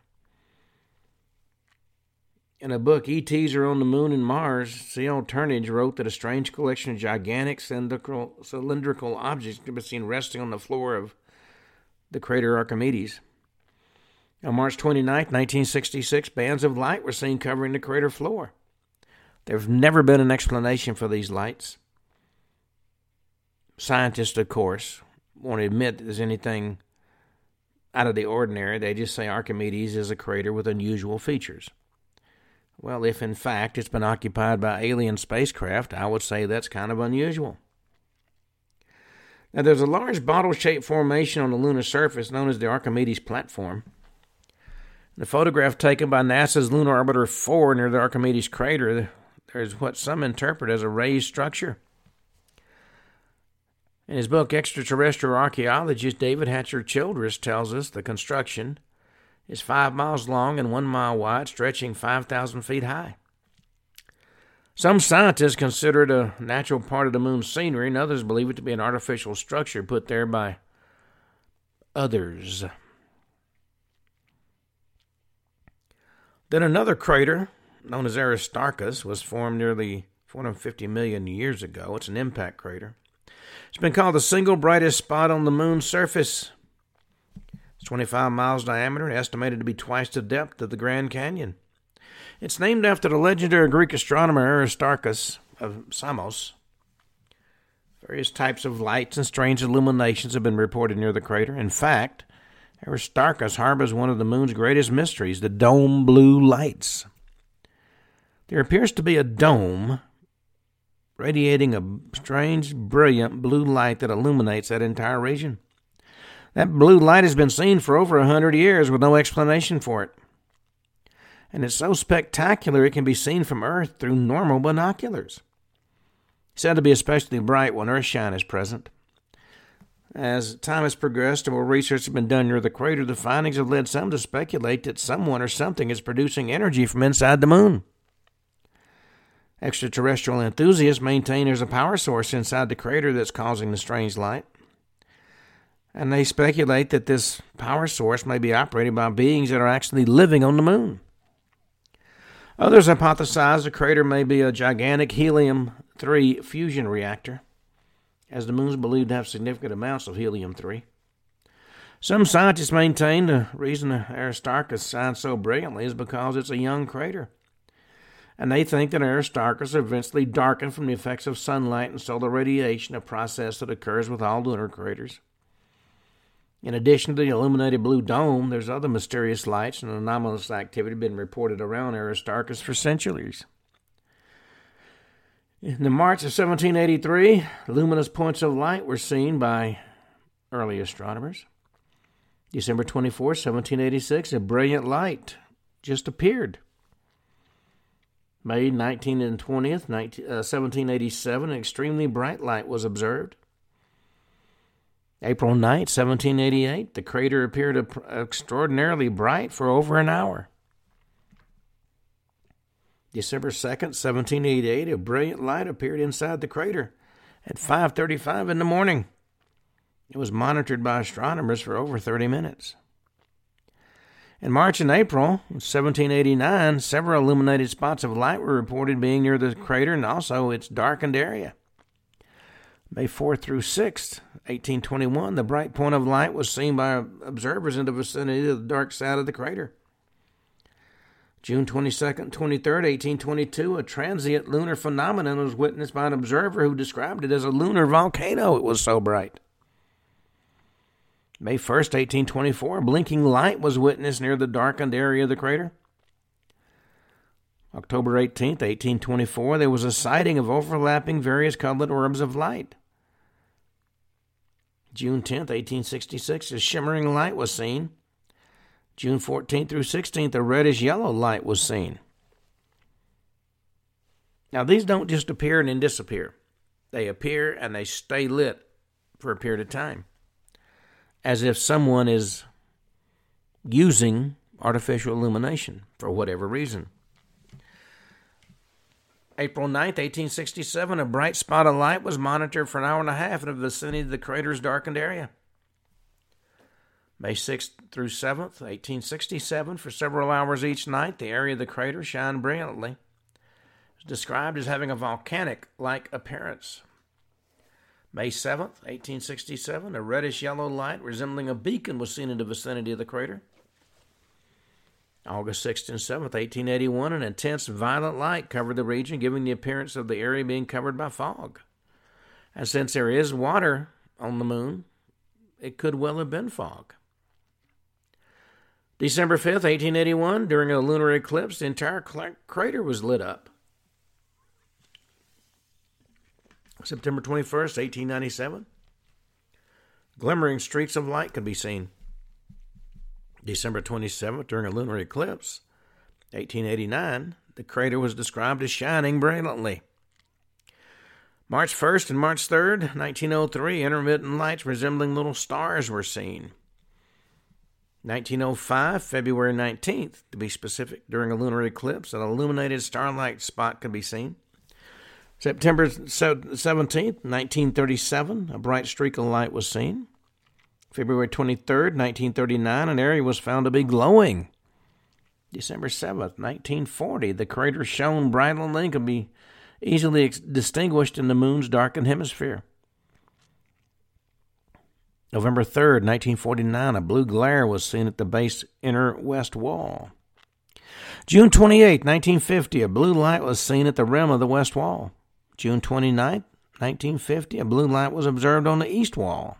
In a book, E Ts Are on the Moon and Mars, C L Turnage wrote that a strange collection of gigantic cylindrical, cylindrical objects could be seen resting on the floor of the crater Archimedes. On March twenty-ninth, nineteen sixty-six, bands of light were seen covering the crater floor. There's never been an explanation for these lights. Scientists, of course, won't admit that there's anything out of the ordinary. They just say Archimedes is a crater with unusual features. Well, if in fact it's been occupied by alien spacecraft, I would say that's kind of unusual. Now, there's a large bottle-shaped formation on the lunar surface known as the Archimedes platform. The photograph taken by NASA's Lunar Orbiter four near the Archimedes crater, there's what some interpret as a raised structure. In his book, Extraterrestrial Archaeologist, David Hatcher Childress tells us the construction is five miles long and one mile wide, stretching five thousand feet high. Some scientists consider it a natural part of the moon's scenery, and others believe it to be an artificial structure put there by others. Then another crater, known as Aristarchus, was formed nearly four hundred fifty million years ago. It's an impact crater. It's been called the single brightest spot on the moon's surface. It's twenty-five miles diameter and estimated to be twice the depth of the Grand Canyon. It's named after the legendary Greek astronomer Aristarchus of Samos. Various types of lights and strange illuminations have been reported near the crater. In fact, Aristarchus harbors one of the moon's greatest mysteries, the dome blue lights. There appears to be a dome radiating a strange, brilliant blue light that illuminates that entire region. That blue light has been seen for over a hundred years with no explanation for it. And it's so spectacular it can be seen from Earth through normal binoculars. It's said to be especially bright when Earthshine is present. As time has progressed and more research has been done near the crater, the findings have led some to speculate that someone or something is producing energy from inside the moon. Extraterrestrial enthusiasts maintain there's a power source inside the crater that's causing the strange light. And they speculate that this power source may be operated by beings that are actually living on the moon. Others hypothesize the crater may be a gigantic helium three fusion reactor, as the moon is believed to have significant amounts of helium three. Some scientists maintain the reason Aristarchus shines so brilliantly is because it's a young crater. And they think that Aristarchus eventually darkened from the effects of sunlight and solar radiation, a process that occurs with all lunar craters. In addition to the illuminated blue dome, there's other mysterious lights and anomalous activity been reported around Aristarchus for centuries. In the March of seventeen eighty-three, luminous points of light were seen by early astronomers. December twenty-fourth, seventeen eighty-six, a brilliant light just appeared. May nineteenth and twentieth, seventeen eighty-seven, an extremely bright light was observed. April ninth, seventeen eighty-eight, the crater appeared extraordinarily bright for over an hour. December second, seventeen eighty-eight, a brilliant light appeared inside the crater at five thirty-five in the morning. It was monitored by astronomers for over thirty minutes. In March and April seventeen eighty-nine, several illuminated spots of light were reported being near the crater and also its darkened area. May fourth through sixth, eighteen twenty-one, the bright point of light was seen by observers in the vicinity of the dark side of the crater. June twenty-second, twenty-third, eighteen twenty-two, a transient lunar phenomenon was witnessed by an observer who described it as a lunar volcano. It was so bright. May first, eighteen twenty-four, a blinking light was witnessed near the darkened area of the crater. October eighteenth, eighteen twenty-four, there was a sighting of overlapping various colored orbs of light. June tenth, eighteen sixty-six, a shimmering light was seen. June fourteenth through sixteenth, a reddish-yellow light was seen. Now, these don't just appear and then disappear. They appear and they stay lit for a period of time, as if someone is using artificial illumination for whatever reason. April ninth, eighteen sixty-seven, a bright spot of light was monitored for an hour and a half in the vicinity of the crater's darkened area. May sixth through seventh, eighteen sixty-seven, for several hours each night, the area of the crater shined brilliantly. It was described as having a volcanic-like appearance. May seventh, eighteen sixty-seven, a reddish-yellow light resembling a beacon was seen in the vicinity of the crater. August sixth and seventh, eighteen eighty-one, an intense violent light covered the region, giving the appearance of the area being covered by fog. And since there is water on the moon, it could well have been fog. December fifth, eighteen eighty-one, during a lunar eclipse, the entire crater was lit up. September twenty-first, eighteen ninety-seven, glimmering streaks of light could be seen. December twenty-seventh, during a lunar eclipse, eighteen eighty-nine, the crater was described as shining brilliantly. March first and March third, nineteen oh three, intermittent lights resembling little stars were seen. nineteen oh five, February nineteenth, to be specific, during a lunar eclipse, an illuminated starlight spot could be seen. September seventeenth, nineteen thirty-seven, a bright streak of light was seen. February twenty-third, nineteen thirty-nine, an area was found to be glowing. December seventh, nineteen forty, the crater shone brightly and could be easily ex- distinguished in the moon's darkened hemisphere. November third, nineteen forty-nine, a blue glare was seen at the base inner west wall. June twenty-eighth, nineteen fifty, a blue light was seen at the rim of the west wall. June twenty-ninth, nineteen fifty, a blue light was observed on the east wall.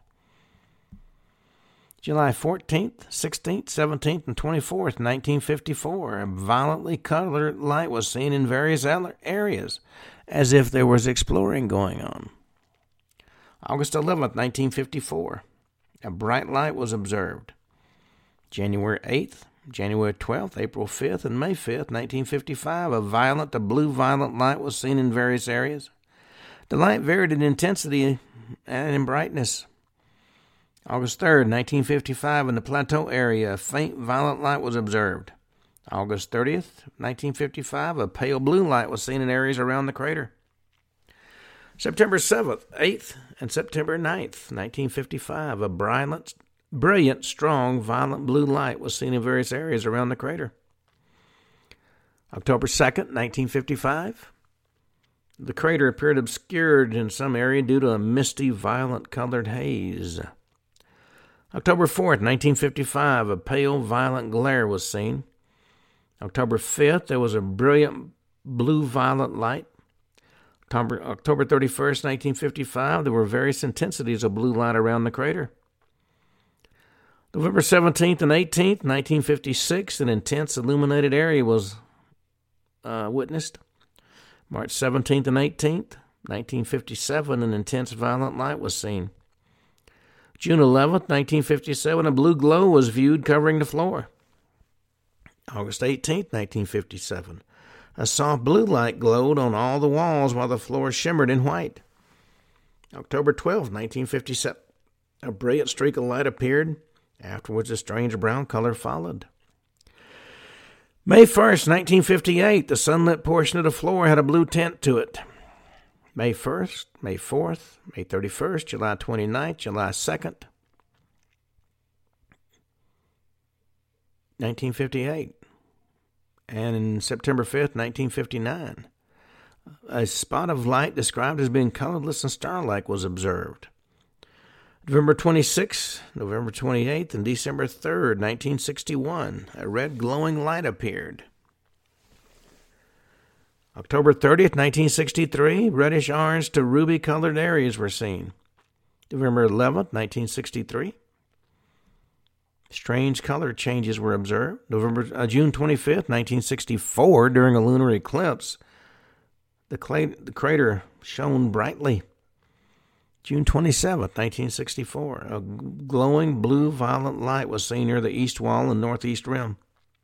July fourteenth, sixteenth, seventeenth, and twenty-fourth, nineteen fifty-four, a violently colored light was seen in various areas, as if there was exploring going on. August eleventh, nineteen fifty-four, a bright light was observed. January eighth, January twelfth, April fifth, and May fifth, nineteen fifty-five, a violet to blue-violet light was seen in various areas. The light varied in intensity and in brightness. August third, nineteen fifty-five, in the plateau area, a faint violet light was observed. August thirtieth, nineteen fifty-five, a pale blue light was seen in areas around the crater. September seventh, eighth, and September ninth, nineteen fifty-five, a brilliant, brilliant, strong, violet blue light was seen in various areas around the crater. October second, nineteen fifty-five, the crater appeared obscured in some area due to a misty, violet-colored haze. October fourth, nineteen fifty-five, a pale violet glare was seen. October fifth, there was a brilliant blue-violet light. October, October thirty-first, nineteen fifty-five, there were various intensities of blue light around the crater. November seventeenth and eighteenth, nineteen fifty-six, an intense illuminated area was uh, witnessed. March seventeenth and eighteenth, nineteen fifty-seven, an intense violet light was seen. June eleventh, nineteen fifty-seven, a blue glow was viewed covering the floor. August eighteenth, nineteen fifty-seven, a soft blue light glowed on all the walls while the floor shimmered in white. October twelfth, nineteen fifty-seven, a brilliant streak of light appeared. Afterwards, a strange brown color followed. May first, nineteen fifty-eight, the sunlit portion of the floor had a blue tint to it. May first, May fourth, May thirty-first, July twenty-ninth, July second, nineteen fifty-eight, and September fifth, nineteen fifty-nine. A spot of light described as being colorless and star-like was observed. November twenty-sixth, November twenty-eighth, and December third, nineteen sixty-one, a red glowing light appeared. October thirtieth, nineteen sixty-three, reddish-orange to ruby-colored areas were seen. November eleventh, nineteen sixty-three, strange color changes were observed. November, uh, June twenty-fifth, nineteen sixty-four, during a lunar eclipse, the, cla- the crater shone brightly. June twenty-seventh, nineteen sixty-four, a glowing blue-violet light was seen near the east wall and northeast rim.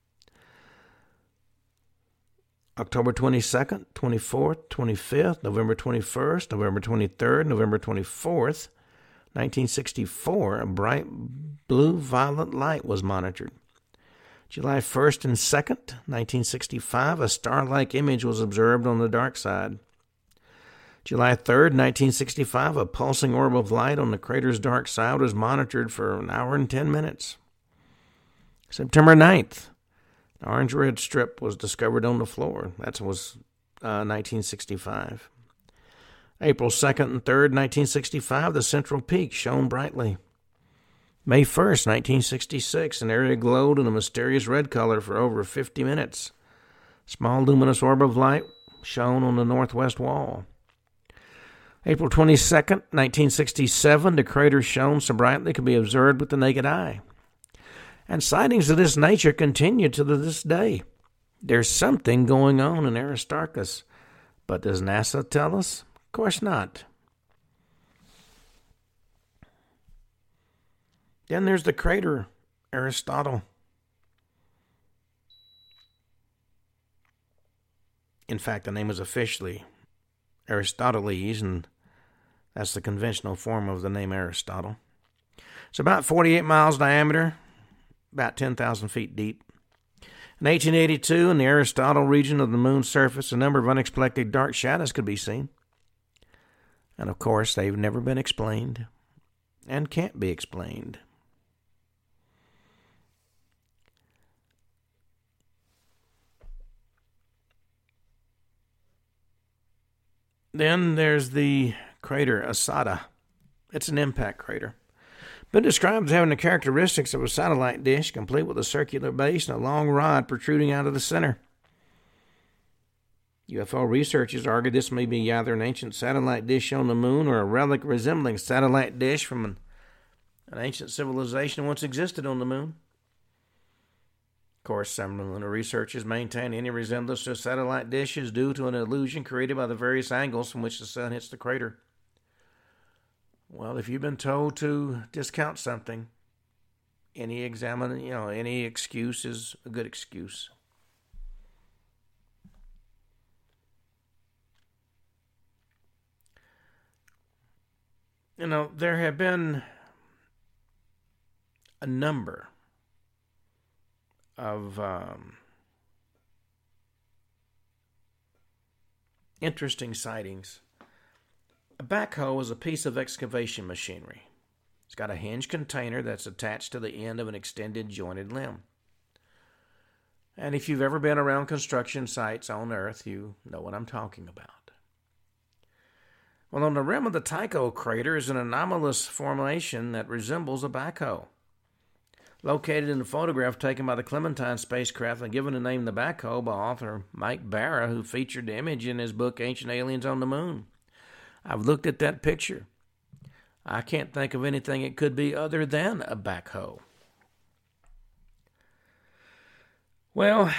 October twenty-second, twenty-fourth, twenty-fifth, November twenty-first, November twenty-third, November twenty-fourth, nineteen sixty-four, a bright blue-violet light was monitored. July first and second, nineteen sixty-five, a star-like image was observed on the dark side. July third, nineteen sixty-five, a pulsing orb of light on the crater's dark side was monitored for an hour and ten minutes. September ninth, an orange-red strip was discovered on the floor. That was uh, nineteen sixty-five. April second and third, nineteen sixty-five, the central peak shone brightly. May first, nineteen sixty-six, an area glowed in a mysterious red color for over fifty minutes. Small luminous orb of light shone on the northwest wall. April twenty-second, nineteen sixty-seven, the crater shone so brightly could be observed with the naked eye. And sightings of this nature continue to this day. There's something going on in Aristarchus. But does NASA tell us? Of course not. Then there's the crater Aristotle. In fact, the name is officially Aristoteles, and that's the conventional form of the name Aristotle. It's about forty-eight miles diameter, about ten thousand feet deep. In eighteen eighty-two, in the Aristotle region of the moon's surface, a number of unexpected dark shadows could be seen. And of course, they've never been explained and can't be explained. Then there's the crater Asada. It's an impact crater. been described as having the characteristics of a satellite dish, complete with a circular base and a long rod protruding out of the center. U F O researchers argue this may be either an ancient satellite dish on the moon or a relic resembling satellite dish from an, an ancient civilization once existed on the moon. Of course, some lunar researchers maintain any resemblance to a satellite dish is due to an illusion created by the various angles from which the sun hits the crater. Well, if you've been told to discount something, any examine, you know, any excuse is a good excuse. You know, there have been a number of um, interesting sightings. A backhoe is a piece of excavation machinery. It's got a hinged container that's attached to the end of an extended jointed limb. And if you've ever been around construction sites on Earth, you know what I'm talking about. Well, on the rim of the Tycho crater is an anomalous formation that resembles a backhoe. Located in a photograph taken by the Clementine spacecraft and given the name the backhoe by author Mike Barra, who featured the image in his book Ancient Aliens on the Moon. I've looked at that picture. I can't think of anything it could be other than a backhoe. Well,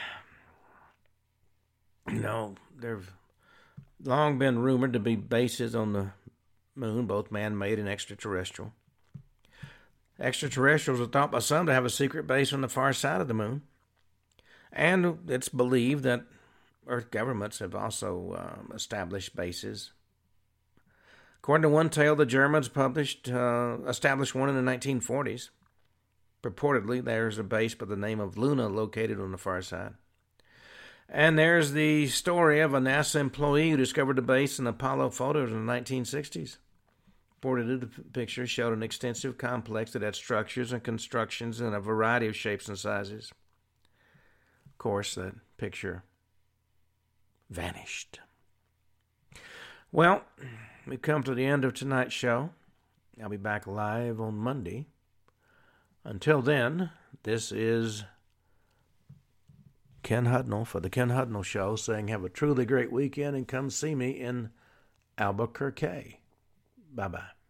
you know, there've long been rumored to be bases on the moon, both man-made and extraterrestrial. Extraterrestrials are thought by some to have a secret base on the far side of the moon. And it's believed that Earth governments have also um, established bases. According to one tale, the Germans published uh, established one in the nineteen forties. Purportedly, there's a base by the name of Luna located on the far side. And there's the story of a NASA employee who discovered the base in Apollo photos in the nineteen sixties. Reported the picture showed an extensive complex that had structures and constructions in a variety of shapes and sizes. Of course, that picture vanished. Well, we've come to the end of tonight's show. I'll be back live on Monday. Until then, this is Ken Hudnall for the Ken Hudnall Show saying have a truly great weekend and come see me in Albuquerque. Bye-bye.